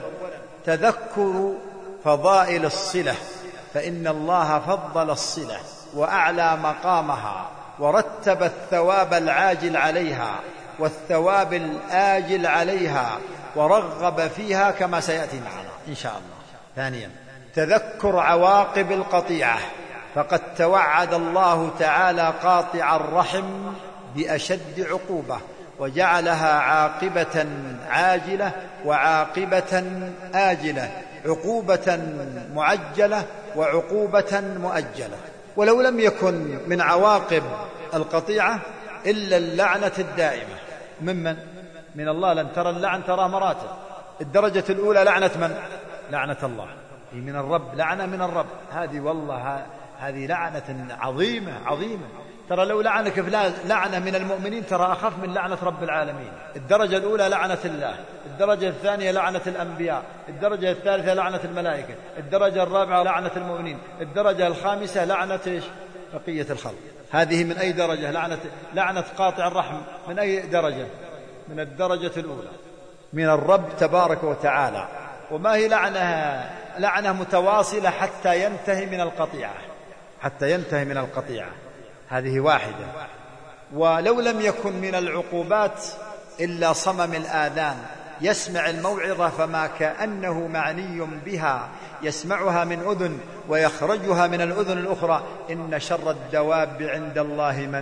تذكر فضائل الصلة، فإن الله فضل الصلة وأعلى مقامها ورتب الثواب العاجل عليها والثواب الآجل عليها ورغب فيها كما سيأتي معنا إن شاء الله. ثانيا تذكر عواقب القطيعة، فقد توعد الله تعالى قاطع الرحم بأشد عقوبة، وجعلها عاقبة عاجلة وعاقبة آجلة، عقوبة معجلة وعقوبة مؤجلة. ولو لم يكن من عواقب القطيعة إلا اللعنة الدائمة. من الله. لن ترى اللعن، ترى مراتب. الدرجة الأولى لعنة من؟ لعنة الله. من الرب، لعنة من الرب. هذه والله هذه لعنة عظيمة عظيمة. ترى لو لعنك فلان لعنة من المؤمنين ترى أخف من لعنة رب العالمين. الدرجة الأولى لعنة الله، الدرجة الثانية لعنة الأنبياء، الدرجة الثالثة لعنة الملائكة، الدرجة الرابعة لعنة المؤمنين، الدرجة الخامسة لعنة بقية الخلق. هذه من أي درجة؟ لعنة قاطع الرحم من أي درجة؟ من الدرجة الأولى، من الرب تبارك وتعالى. وما هي لعنة متواصلة حتى ينتهي من القطيعة، هذه واحدة. ولو لم يكن من العقوبات إلا صمم الآذان، يسمع الموعظة فما كأنه معني بها، يسمعها من أذن ويخرجها من الأذن الأخرى. إن شر الدواب عند الله من؟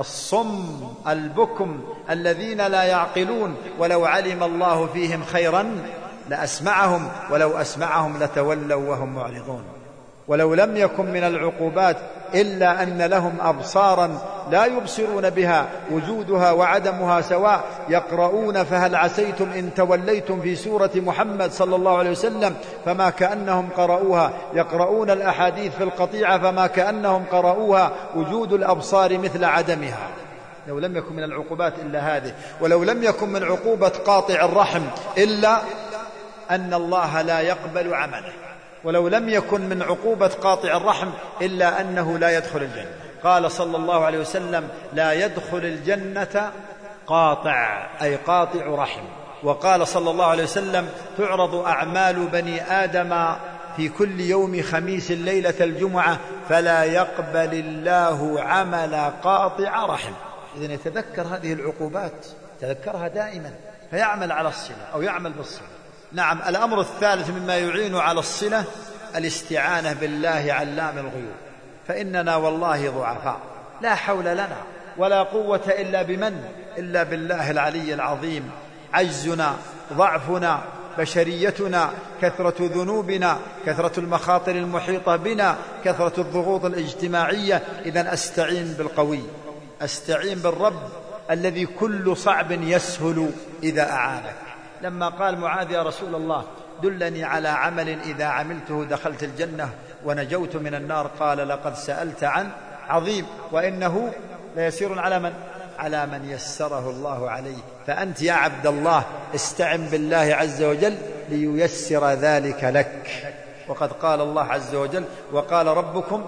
الصم البكم الذين لا يعقلون. ولو علم الله فيهم خيرا لأسمعهم، ولو أسمعهم لتولوا وهم معرضون. ولو لم يكن من العقوبات إلا أن لهم أبصارا لا يبصرون بها، وجودها وعدمها سواء، يقرؤون فهل عسيتم إن توليتم في سورة محمد صلى الله عليه وسلم فما كأنهم قرؤوها، يقرؤون الأحاديث في القطيعة فما كأنهم قرؤوها، وجود الأبصار مثل عدمها. لو لم يكن من العقوبات إلا هذه. ولو لم يكن من عقوبة قاطع الرحم إلا أن الله لا يقبل عمله. ولو لم يكن من عقوبة قاطع الرحم إلا أنه لا يدخل الجنة. قال صلى الله عليه وسلم: لا يدخل الجنة قاطع، أي قاطع رحم. وقال صلى الله عليه وسلم: تعرض أعمال بني آدم في كل يوم خميس ليلة الجمعة فلا يقبل الله عمل قاطع رحم. إذن يتذكر هذه العقوبات، تذكرها دائما، فيعمل على الصلة أو يعمل بالصلة. نعم. الأمر الثالث مما يعين على الصلة الاستعانة بالله علام الغيوب. فإننا والله ضعفاء، لا حول لنا ولا قوة إلا بمن؟ إلا بالله العلي العظيم. عجزنا، ضعفنا، بشريتنا، كثرة ذنوبنا، كثرة المخاطر المحيطة بنا، كثرة الضغوط الاجتماعية. إذن أستعين بالقوي، أستعين بالرب الذي كل صعب يسهل إذا أعانك. لما قال معاذ: يا رسول الله دلني على عمل إذا عملته دخلت الجنة ونجوت من النار، قال: لقد سألت عن عظيم وإنه ليسير على من يسره الله عليه. فأنت يا عبد الله استعن بالله عز وجل لييسر ذلك لك. وقد قال الله عز وجل: وقال ربكم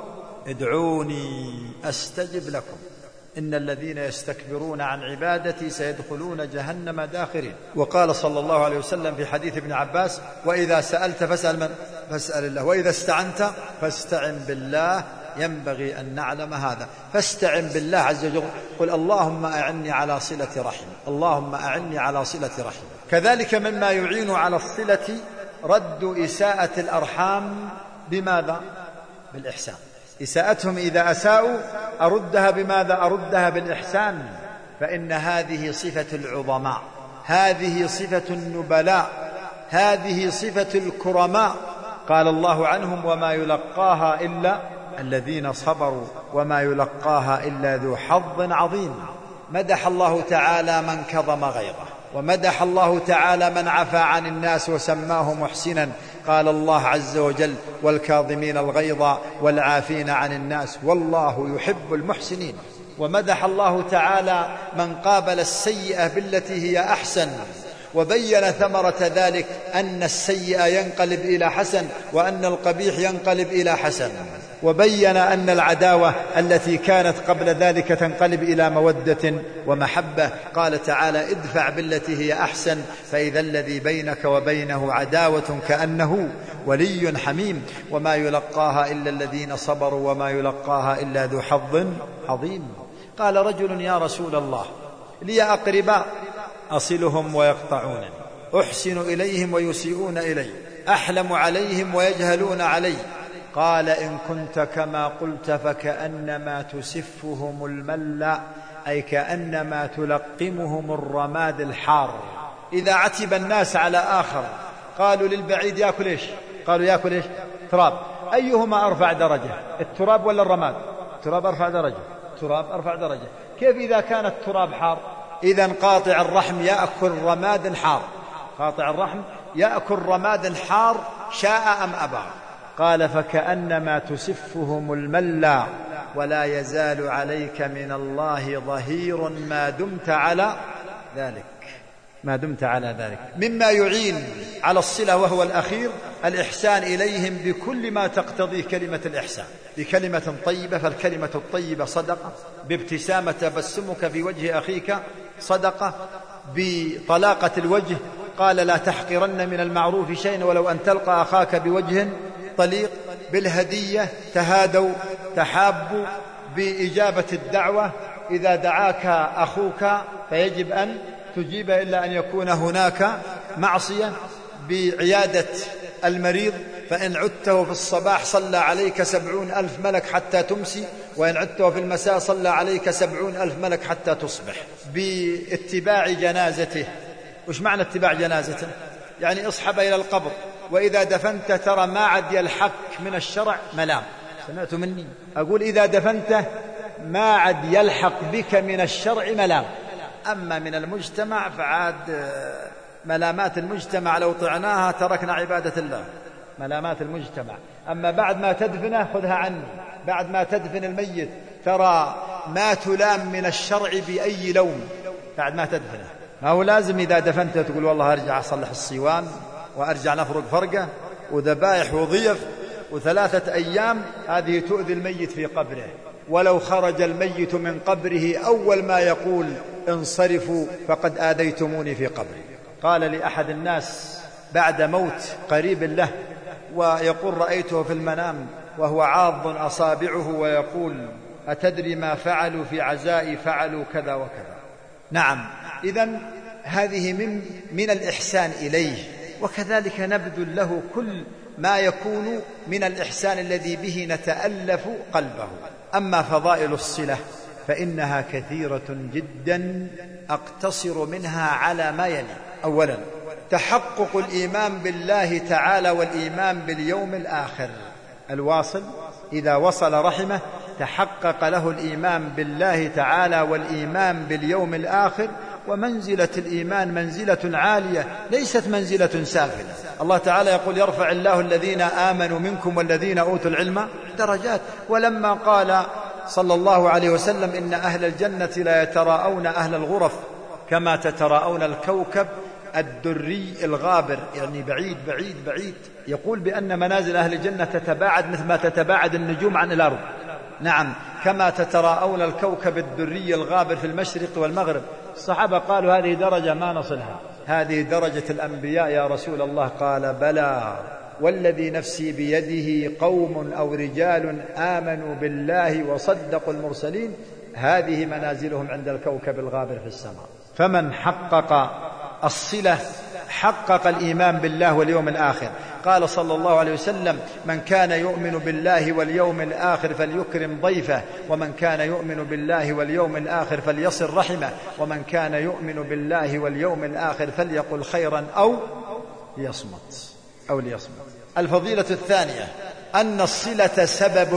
ادعوني أستجب لكم إن الذين يستكبرون عن عبادتي سيدخلون جهنم داخرين. وقال صلى الله عليه وسلم في حديث ابن عباس: وإذا سألت فاسأل من؟ فاسأل الله، وإذا استعنت فاستعن بالله. ينبغي أن نعلم هذا، فاستعن بالله عز وجل. قل: اللهم أعني على صلة رحم، اللهم أعني على صلة رحم. كذلك مما يعين على الصلة رد إساءة الأرحام. بماذا؟ بالإحسان. إساءتهم إذا أساءوا أردها بماذا؟ أردها بالإحسان. فإن هذه صفة العظماء، هذه صفة النبلاء، هذه صفة الكرماء. قال الله عنهم: وما يلقاها إلا الذين صبروا وما يلقاها إلا ذو حظ عظيم. مدح الله تعالى من كظم غيظه، ومدح الله تعالى من عفى عن الناس وسماه محسنا. قال الله عز وجل: والكاظمين الغيظ والعافين عن الناس والله يحب المحسنين. ومدح الله تعالى من قابل السيئة بالتي هي أحسن، وبين ثمرة ذلك أن السيئة ينقلب إلى حسن، وأن القبيح ينقلب إلى حسن. وبين أن العداوة التي كانت قبل ذلك تنقلب إلى مودة ومحبة. قال تعالى: ادفع بالتي هي أحسن فإذا الذي بينك وبينه عداوة كأنه ولي حميم. وما يلقاها إلا الذين صبروا وما يلقاها إلا ذو حظ عظيم. قال رجل: يا رسول الله لي أقرباء أصلهم ويقطعونني، أحسن إليهم ويسيئون إلي، أحلم عليهم ويجهلون علي، قال إن كنت كما قلت فكأنما تسفهم المل، أي كأنما تلقمهم الرماد الحار. إذا عتب الناس على آخر قالوا للبعيد يأكل إيش؟ قالوا يأكل إيش؟ تراب. أيهما أرفع درجة، التراب ولا الرماد؟ التراب أرفع درجة، التراب أرفع درجة. كيف إذا كان التراب حار؟ إذن قاطع الرحم يأكل رماد حار، قاطع الرحم يأكل رماد حار شاء أم أبى. قال فكأنما تسفهم المل ولا يزال عليك من الله ظهير ما دمت على ذلك، ما دمت على ذلك. مما يعين على الصلة وهو الأخير الإحسان إليهم بكل ما تقتضيه كلمة الإحسان، بكلمة طيبة، فالكلمة الطيبة صدقة، بابتسامة تبسمك في وجه أخيك صدقة، بطلاقة الوجه قال لا تحقرن من المعروف شيئا ولو أن تلقى أخاك بوجه طليق، بالهدية تهادوا تحابوا، بإجابة الدعوة إذا دعاك أخوك فيجب أن تجيب إلا أن يكون هناك معصية، بعيادة المريض فإن عدته في الصباح صلى عليك 70,000 ملك حتى تمسي، وإن عدته في المساء صلى عليك 70,000 ملك حتى تصبح، باتباع جنازته. وش معنى اتباع جنازته؟ يعني اصحب إلى القبر، وإذا دفنت ترى ما عد يلحق من الشرع ملام. سمعت مني أقول إذا دفنته ما عد يلحق بك من الشرع ملام. أما من المجتمع فعاد ملامات المجتمع لو طعناها تركنا عبادة الله، ملامات المجتمع. أما بعد ما تدفنه خذها عني، بعد ما تدفن الميت ترى ما تلام من الشرع بأي لوم بعد ما تدفنه. ما هو لازم إذا دفنته تقول والله أرجع أصلح الصيوان وأرجع نفرق فرقة وذبائح وضيف و3 أيام، هذه تؤذي الميت في قبره. ولو خرج الميت من قبره أول ما يقول انصرفوا فقد آذيتموني في قبري. قال لأحد الناس بعد موت قريب له ويقول رأيته في المنام وهو عاض أصابعه ويقول أتدري ما فعلوا في عزائي؟ فعلوا كذا وكذا. نعم، إذن هذه من الإحسان إليه، وكذلك نبذل له كل ما يكون من الإحسان الذي به نتألف قلبه. أما فضائل الصلة فإنها كثيرة جدا، أقتصر منها على ما يلي. أولا تحقق الإيمان بالله تعالى والإيمان باليوم الآخر. الواصل إذا وصل رحمه تحقق له الإيمان بالله تعالى والإيمان باليوم الآخر. ومنزلة الإيمان منزلة عالية ليست منزلة سافلة. الله تعالى يقول يرفع الله الذين آمنوا منكم والذين أوتوا العلم درجات. ولما قال صلى الله عليه وسلم إن أهل الجنة لا يتراءون أهل الغرف كما تتراءون الكوكب الدري الغابر، يعني بعيد بعيد بعيد، يقول بأن منازل أهل الجنة تتباعد مثل ما تتباعد النجوم عن الأرض. نعم، كما تتراءون الكوكب الدري الغابر في المشرق والمغرب. الصحابة قالوا هذه درجة ما نصلها، هذه درجة الأنبياء يا رسول الله. قال بلى والذي نفسي بيده قوم أو رجال آمنوا بالله وصدقوا المرسلين هذه منازلهم عند الكوكب الغابر في السماء. فمن حقق الصلة حقق الإيمان بالله واليوم الآخر. قال صلى الله عليه وسلم من كان يؤمن بالله واليوم الآخر فليكرم ضيفه، ومن كان يؤمن بالله واليوم الآخر فليصل رحمه، ومن كان يؤمن بالله واليوم الآخر فليقل خيرا أو ليصمت. الفضيلة الثانية أن الصلة سبب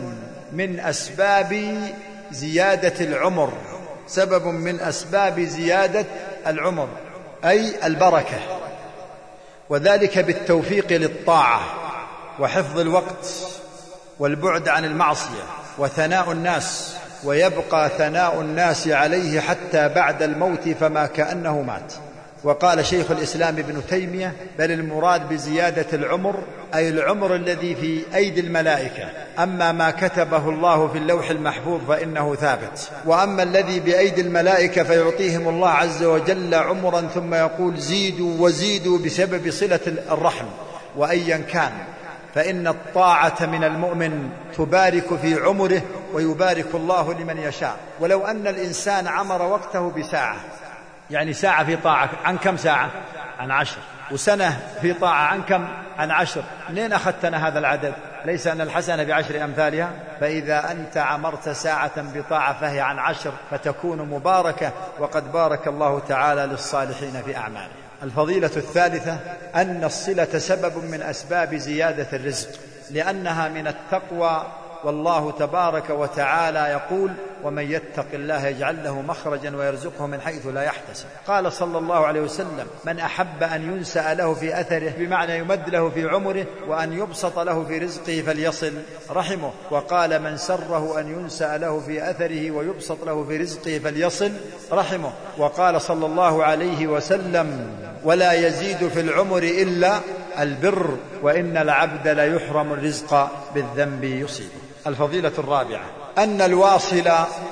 من أسباب زيادة العمر، سبب من أسباب زيادة العمر أي البركة، وذلك بالتوفيق للطاعة وحفظ الوقت والبعد عن المعصية وثناء الناس، ويبقى ثناء الناس عليه حتى بعد الموت فما كأنه مات. وقال شيخ الإسلام ابن تيمية بل المراد بزيادة العمر أي العمر الذي في أيدي الملائكة، أما ما كتبه الله في اللوح المحفوظ فإنه ثابت، وأما الذي بأيدي الملائكة فيعطيهم الله عز وجل عمرا ثم يقول زيدوا وزيدوا بسبب صلة الرحم. وأيا كان فإن الطاعة من المؤمن تبارك في عمره ويبارك الله لمن يشاء. ولو أن الإنسان عمر وقته بساعة، يعني ساعة في طاعة عن كم ساعة؟ عن 10. وسنة في طاعة عن كم؟ عن 10. منين أخذتنا هذا العدد؟ ليس أن الحسنة ب10 أمثالها. فإذا أنت عمرت ساعة بطاعة فهي عن 10 فتكون مباركة، وقد بارك الله تعالى للصالحين في أعماله. الفضيلة الثالثة أن الصلة سبب من أسباب زيادة الرزق، لأنها من التقوى، والله تبارك وتعالى يقول: ومن يتق الله يجعل له مخرجا ويرزقه من حيث لا يحتسب. قال صلى الله عليه وسلم: من أحب أن ينسأ له في أثره، بمعنى يمد له في عمره، وأن يبسط له في رزقه فليصل رحمه. وقال: من سره أن ينسأ له في أثره ويبسط له في رزقه فليصل رحمه. وقال صلى الله عليه وسلم: ولا يزيد في العمر إلا البر، وإن العبد ليحرم الرزق بالذنب يصيبه. الفضيلة الرابعة أن الواصل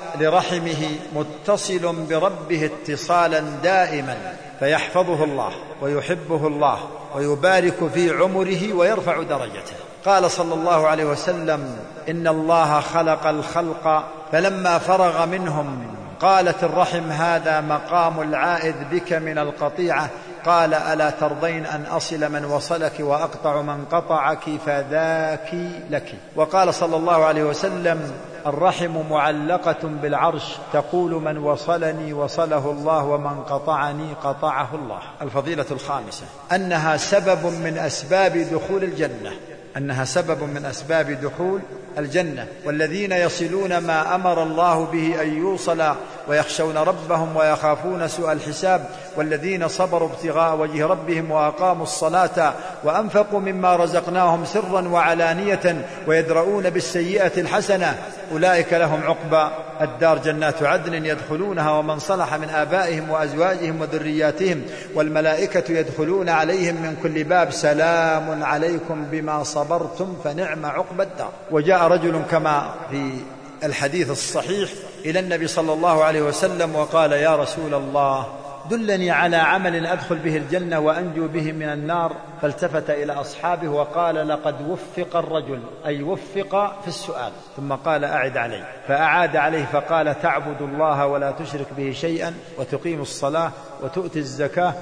لرحمه متصل بربه اتصالا دائما، فيحفظه الله ويحبه الله ويبارك في عمره ويرفع درجته. قال صلى الله عليه وسلم: إن الله خلق الخلق فلما فرغ منهم قالت الرحم: هذا مقام العائذ بك من القطيعة. قال: ألا ترضين أن أصل من وصلك وأقطع من قطعك فذاك لك. وقال صلى الله عليه وسلم: الرحم معلقة بالعرش تقول: من وصلني وصله الله ومن قطعني قطعه الله. الفضيلة الخامسة أنها سبب من أسباب دخول الجنة، أنها سبب من أسباب دخول الجنة. والذين يصلون ما أمر الله به أن يوصل ويخشون ربهم ويخافون سوء الحساب، والذين صبروا ابتغاء وجه ربهم وأقاموا الصلاة وأنفقوا مما رزقناهم سرا وعلانية ويدرؤون بالسيئة الحسنة، أولئك لهم عقبى الدار جنات عدن يدخلونها ومن صلح من آبائهم وأزواجهم وذرياتهم، والملائكة يدخلون عليهم من كل باب سلام عليكم بما صبرتم فنعم عقبى الدار. وجاء رجل كما في الحديث الصحيح إلى النبي صلى الله عليه وسلم وقال: يا رسول الله، دلني على عمل أدخل به الجنة وأنجو به من النار. فالتفت إلى أصحابه وقال: لقد وفق الرجل، أي وفق في السؤال. ثم قال: أعد عليه. فأعاد عليه فقال: تعبد الله ولا تشرك به شيئا، وتقيم الصلاة، وتؤتي الزكاة،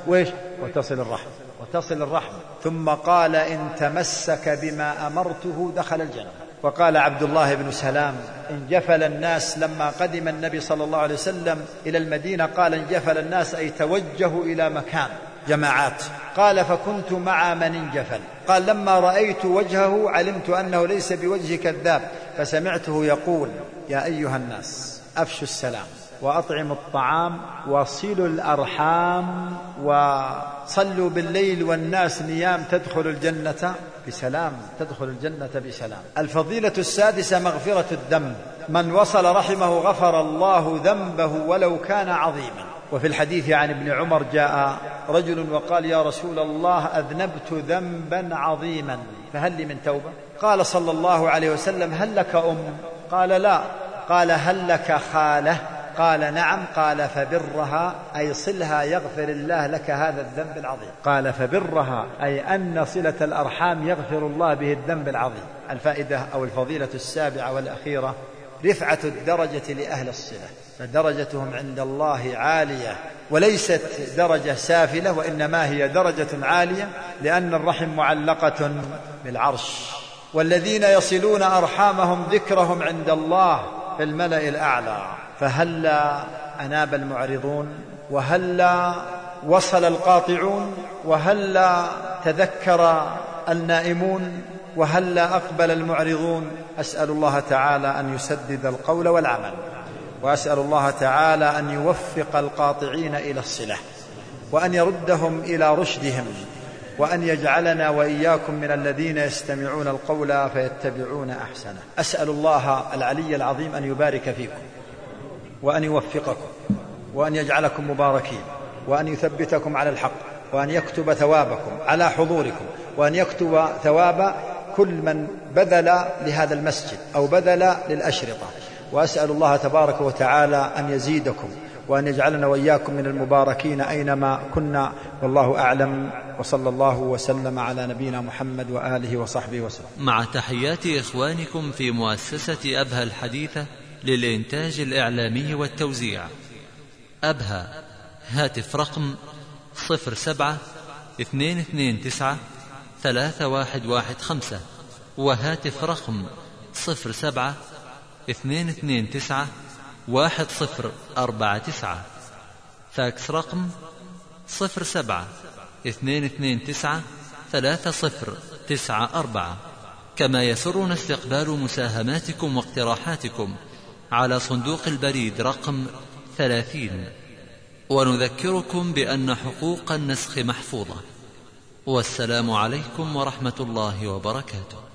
وتصل الرحم. ثم قال: إن تمسك بما أمرته دخل الجنة. وقال عبد الله بن سلام: انجفل الناس لما قدم النبي صلى الله عليه وسلم إلى المدينة. قال: انجفل الناس أي توجهوا إلى مكان جماعات. قال: فكنت مع من انجفل. قال: لما رأيت وجهه علمت أنه ليس بوجه كذاب، فسمعته يقول: يا أيها الناس أفشوا السلام وأطعموا الطعام وصلوا الأرحام وصلوا بالليل والناس نيام تدخل الجنة بسلام، تدخل الجنة بسلام. الفضيلة السادسة مغفرة الذنب، من وصل رحمه غفر الله ذنبه ولو كان عظيما. وفي الحديث عن ابن عمر جاء رجل وقال: يا رسول الله، أذنبت ذنبا عظيما فهل لي من توبة؟ قال صلى الله عليه وسلم: هل لك أم؟ قال: لا. قال: هل لك خالة؟ قال: نعم. قال: فبرها أي صلها يغفر الله لك هذا الذنب العظيم. قال: فبرها أي أن صلة الأرحام يغفر الله به الذنب العظيم. الفائدة أو الفضيلة السابعة والأخيرة رفعة الدرجة لأهل الصلة، فدرجتهم عند الله عالية، وليست درجة سافلة، وإنما هي درجة عالية، لأن الرحم معلقة بالعرش. والذين يصلون أرحامهم ذكرهم عند الله في الملأ الأعلى. فهلا أناب المعرضون، وهلا وصل القاطعون، وهلا تذكر النائمون، وهلا أقبل المعرضون. أسأل الله تعالى أن يسدد القول والعمل، وأسأل الله تعالى أن يوفق القاطعين إلى الصلة، وأن يردهم إلى رشدهم، وأن يجعلنا وإياكم من الذين يستمعون القول فيتبعون أحسنه. أسأل الله العلي العظيم أن يبارك فيكم، وأن يوفقكم، وأن يجعلكم مباركين، وأن يثبتكم على الحق، وأن يكتب ثوابكم على حضوركم، وأن يكتب ثواب كل من بذل لهذا المسجد أو بذل للأشرطة. وأسأل الله تبارك وتعالى أن يزيدكم، وأن يجعلنا وإياكم من المباركين أينما كنا، والله أعلم. وصلى الله وسلم على نبينا محمد وآله وصحبه وسلم. مع تحيات إخوانكم في مؤسسة أبها الحديثة للإنتاج الإعلامي والتوزيع. أبها، هاتف رقم 07-229-3115، وهاتف رقم 07-229-1049. فاكس رقم 07-229-3094. كما يسرنا استقبال مساهماتكم واقتراحاتكم على صندوق البريد رقم 30. ونذكركم بأن حقوق النسخ محفوظة. والسلام عليكم ورحمة الله وبركاته.